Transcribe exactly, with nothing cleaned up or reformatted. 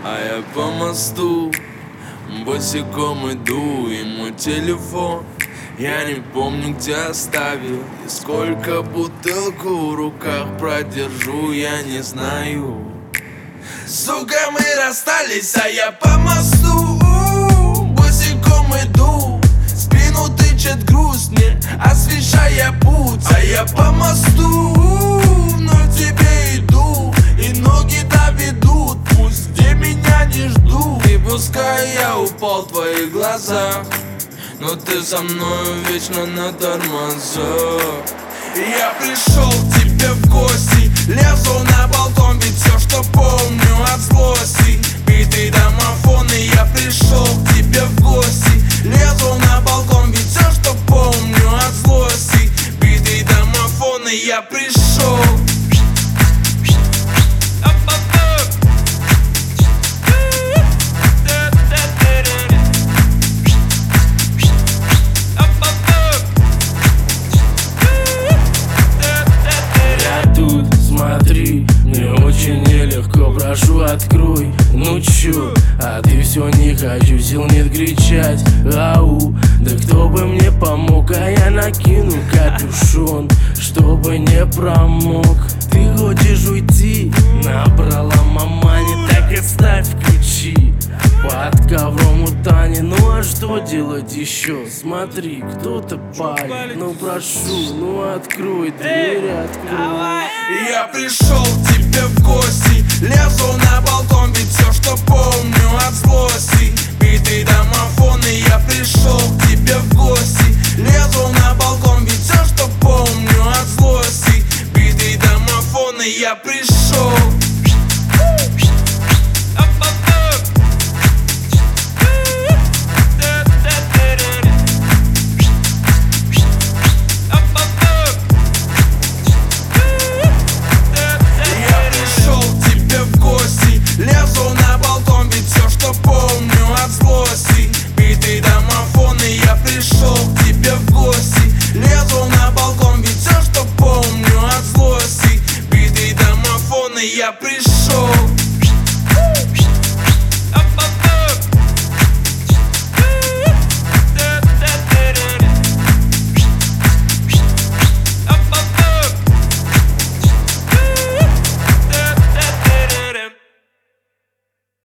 А я по мосту босиком иду, и мой телефон я не помню, где оставил. И сколько бутылку в руках продержу, я не знаю. Сука, мы расстались, а я по мосту босиком иду. Спину тычет грусть мне, освещая путь. А я по мосту вновь тебе иду, и ноги доведут, пусть где меня не ждут. И пускай я упал в твоих глазах, но ты со мною вечно на тормозах. Я пришел к тебе в гости, лезу на балкон, ведь все, что помню от злости. Битый домофон, и я пришел к тебе в гости, лезу на балкон, ведь все, что помню от злости. Битый домофон, и я пришел. Смотри, мне очень нелегко, прошу, открой. Ну чё, а ты все не хочу, сил нет кричать. Ау, да кто бы мне помог, а я накину капюшон, чтобы не промок. Ты хочешь уйти, набрала мамани, так и ставь ключи под ковром у Тани. Ну а что делать еще? Смотри, кто-то палит. Ну прошу, ну открой дверь, открой. Я пришел к тебе в гости, лезу на балкон, ведь все, что помню от злости. Битый домофон, и я пришел к тебе в гости, лезу на балкон, ведь все, что помню от злости. Битый домофон, и я пришел.